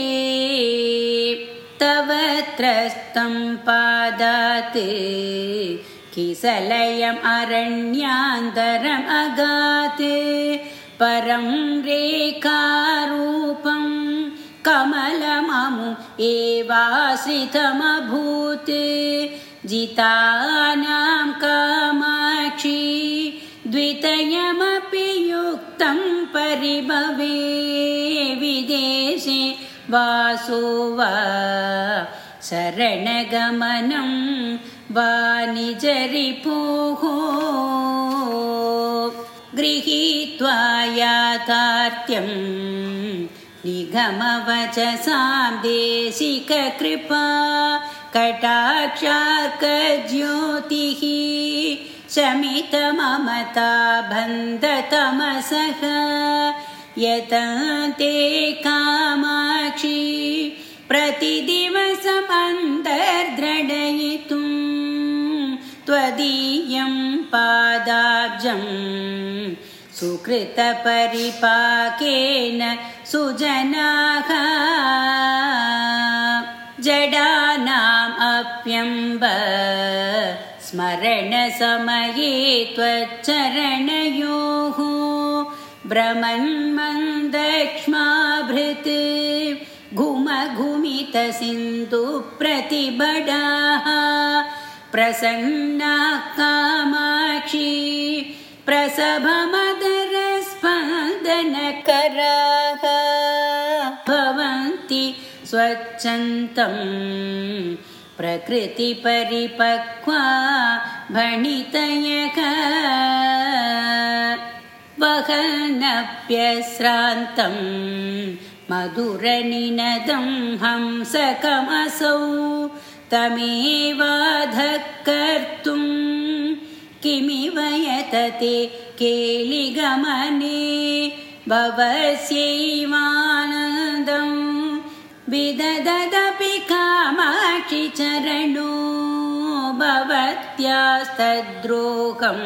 तव त्रस्तं पादात् किसलयम् अरण्यान्तरम् अगात् परं रेखारूपं कमलममु एवाश्रितमभूत् जितानां कामाक्षी द्वितयमपि युक्तं परिभवे विदेशे वासो वा शरणगमनं वा निजरिपुः गृहीत्वा याथार्थ्यं निगमवचसां देशिककृपा कटाक्षार्कज्योतिः शमितममता बन्धतमसः यतन्ते कामाक्षी प्रतिदिवसम् अन्तर्द्रढयितुं त्वदीयं पादाब्जं सुकृतपरिपाकेन सुजनाः जडानाम् अप्यम्ब स्मरणसमये त्वच्चरणयोः भ्रमन्मन्दक्ष्माभृत् घुमघुमितसिन्धुप्रतिबडाः प्रसन्ना कामाक्षी प्रसभमदरस्पन्दनकराः भवन्ति स्वच्छन्तं प्रकृतिपरिपक्वा भणितयः वहनप्यश्रान्तं मधुरनिनदं हंसकमसौ तमेवाधःकर्तुं किमिव यतते केलिगमने भवस्यैवानन्दं विदददपि कामाक्षि चरणो भवत्यास्तद्रोहं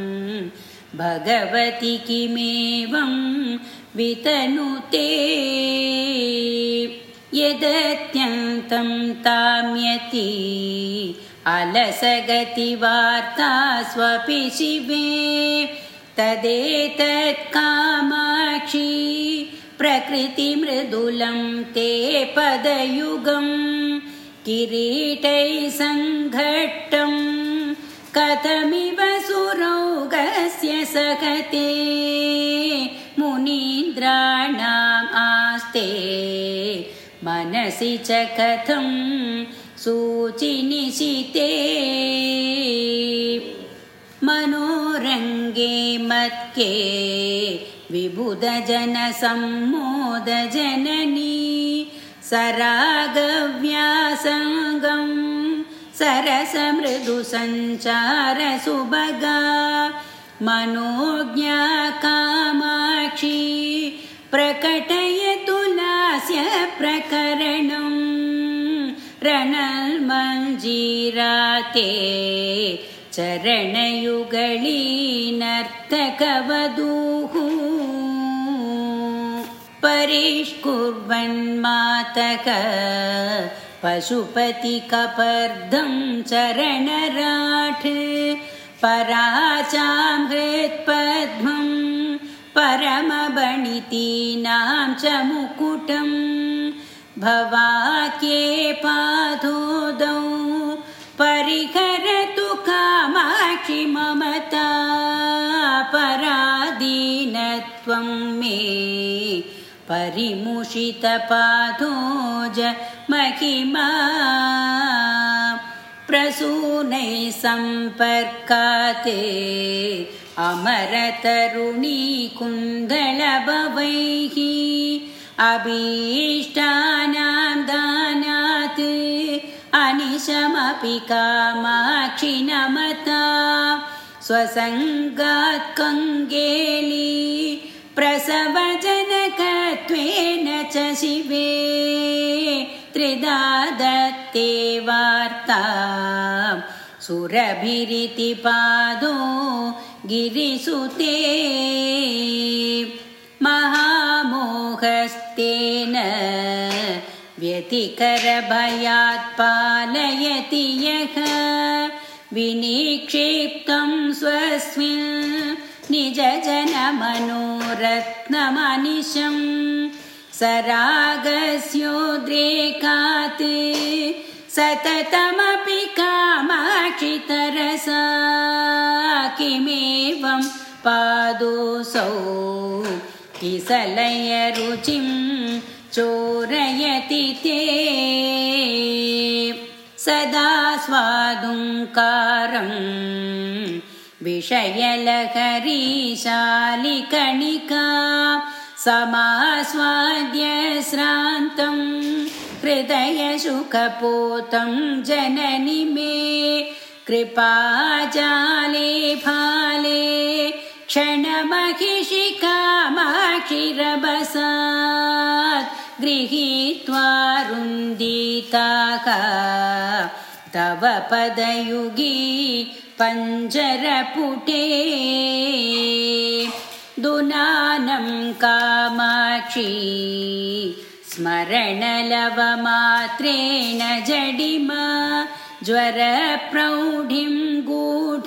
भगवति किमेवं वितनुते यदत्यन्तं ताम्यति अलसगतिवार्ता स्वपि शिवे तदेतत् कामाक्षी प्रकृतिमृदुलं ते पदयुगं किरीटैः सङ्घट्टं कथमिव सुरौगस्य सकते मुनीन्द्राणाम् आस्ते मनसि च कथं सूचिनिशिते मनोरङ्गे मत्के विबुधजनसम्मोदजननी सरागव्यासङ्गं सरसमृदुसञ्चारसुभगा मनोज्ञा कामाक्षी प्रकटयतु लास्य प्रकरणं रणल्मञ्जीराते चरणयुगळी नर्तकवधूः परिष्कुर्वन्मातक पशुपतिकपर्दं चरणराट् पराचां हृत्पद्मं परमबणितीनां च मुकुटं भवाक्ये पादोदौ परिहरतु कामाक्षि ममता पराधीनत्वं मे परिमुषितपादोज महिमा प्रसूनैः सम्पर्कात् अमरतरुणी कुन्दलभवैः अभीष्टानां दानात् अनिशमपि कामाक्षि नमता स्वसङ्गात् कङ्गेली प्रसवजनकत्वेन च शिवे त्रिधा दत्ते वार्ता सुरभिरिति पादो गिरिसुते महामोहस्तेन व्यतिकरभयात् पालयति यः विनिक्षिप्तं स्वस्मिन् निजजनमनोरत्नमनिशं सरागस्योद्रेकात् सततमपि कामाक्षि तरसा किमेवं पादोऽसौ किसलयरुचिं चोरयति ते सदा स्वादुङ्कारं विषयलहरीशालिकणिका समास्वाद्य श्रान्तं हृदयसुखपोतं जननि मे कृपाजाले फाले क्षणमहिषि कामाक्षिरभसात् गृहीत्वा रुन्दिताः तव पदयुगी पञ्जरपुटे दुनानं कामाक्षी स्मरणलवमात्रेण जडिमा ज्वरप्रौढिं गूढ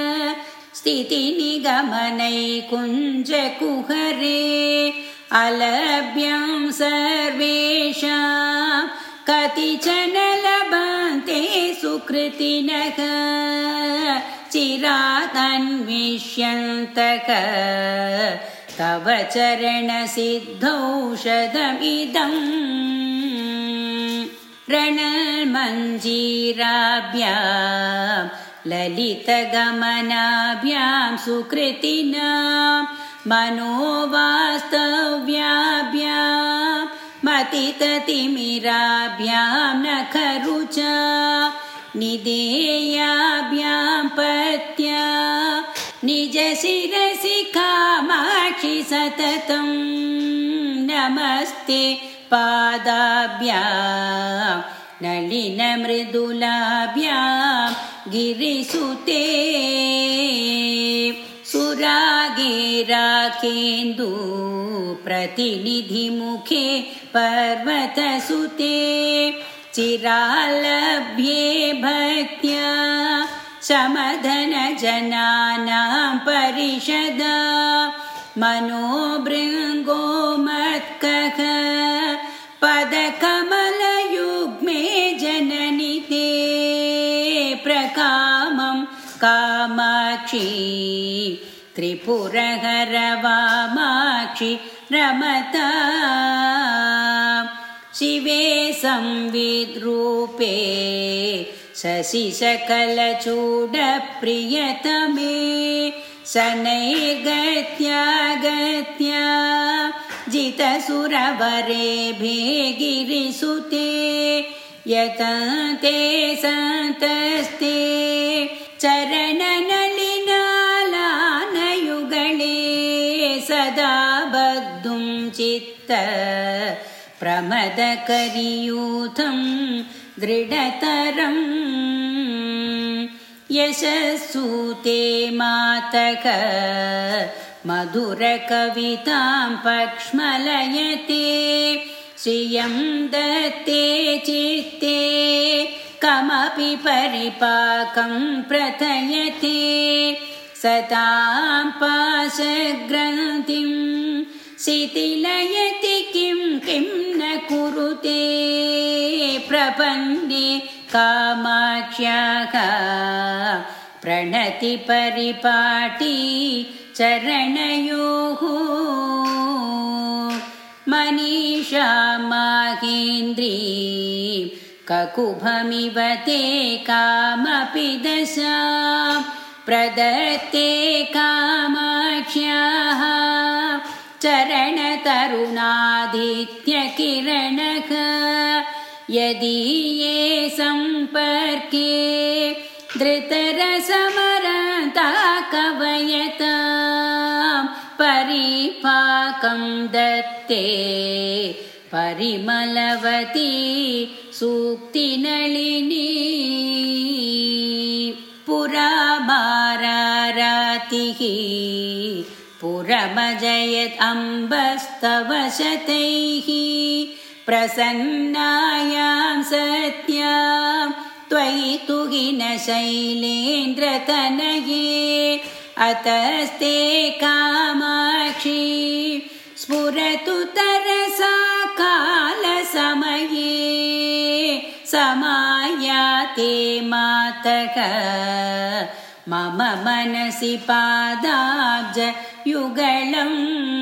स्थितिनिगमनैकुञ्जकुहरे अलभ्यं सर्वेषां कतिचन लभन्ते सुकृतिनः चिरादन्विष्यन्तः तव चरणसिद्धौषधमिदम् रणमञ्जीराभ्यां ललितगमनाभ्यां सुकृतिनां मनोवास्तव्याभ्यां मतिततिमिराभ्यां नखरुचा निदेयाभ्यां पत्या निजशिरसि कामाक्षि सततं नमस्ते पादाभ्यां नलिनमृदुलाभ्यां गिरिसुते सुरागेराकेन्दु प्रतिनिधिमुखे पर्वतसुते चिरालभ्ये भक्त्या समधनजनानां परिषदा मनोभृङ्गो मत्कः पदकमलयुग्मे जननि ते प्रकामं कामाक्षी त्रिपुरहरवामाक्षि रमता शिवे संविद्रूपे शशिशकलचूडप्रियतमे शनैर्गत्या गत्या जितसुरवरेभे गिरिसुते यतन्ते सन्तस्ते चरणनलिनालानयुगले सदा बद्धुं चित्त प्रमदकरियूथं दृढतरम् यशस्सूते मातः मधुरकवितां पक्ष्मलयते श्रियं दत्ते चित्ते कमपि परिपाकं प्रथयते सतां पाशग्रन्थिं शिथिलयति किं न कुरुते प्रपन्ने कामाक्ष्याः प्रणति परिपाटी चरणयोः मनीषा माहेन्द्री ककुभमिव ते कामपि दशां प्रदत्ते कामाक्ष्याः चरणतरुणादित्यकिरणः यदीये सम्पर्के धृतरसमरता कवयतां परिपाकं दत्ते परिमलवती सूक्तिनलिनी पुरा मारारातिः पुरमजयत् अम्बस्तव शतैः प्रसन्नायां सत्यां त्वयि तुहिनशैलेन्द्रतनये अतस्ते कामाक्षी स्फुरतु तरसा कालसमये समायाते मातः मम मनसि पादाब्जयुगलम्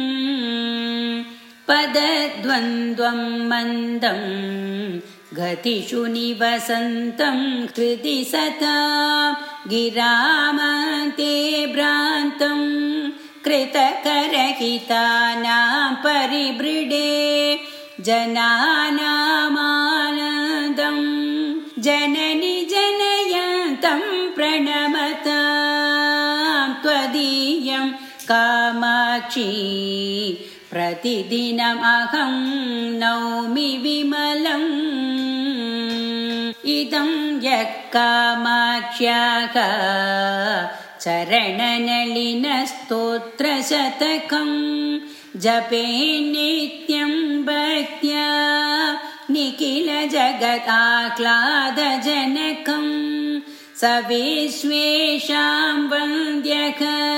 पदद्वन्द्वं मन्दं गतिषु निवसन्तं हृदि सतां गिरामन्ते भ्रान्तं कृतकरहितानां परिबृढे जनानामानन्दं जननि जनयन्तं प्रणमतां त्वदीयं कामाक्षी प्रतिदिनमहं नौमि विमलम् इदं यः कामाक्ष्याः चरणनलिनस्तोत्रशतकं जपे नित्यं भक्त्या निखिलजगदाह्लादजनकं स विश्वेषां वन्द्यः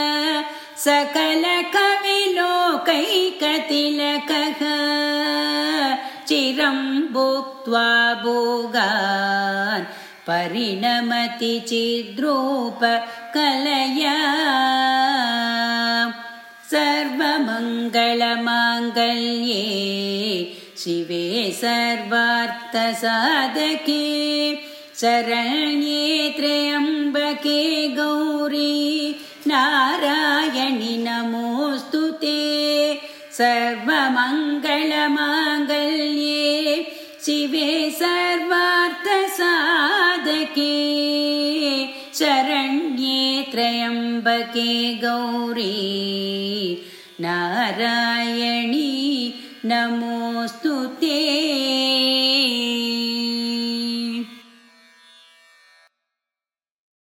सकलकविलोकैकतिलकः चिरं भुक्त्वा भोगान् परिणमति चिद्रूपकलया सर्वमङ्गलमाङ्गल्ये शिवे सर्वार्थसाधके शरण्ये त्र्यम्बके गौरी नारायणि नमोऽस्तु ते सर्वमङ्गलमाङ्गल्ये शिवे सर्वार्थसाधके शरण्ये त्र्यम्बके गौरी नारायणि नमोऽस्तु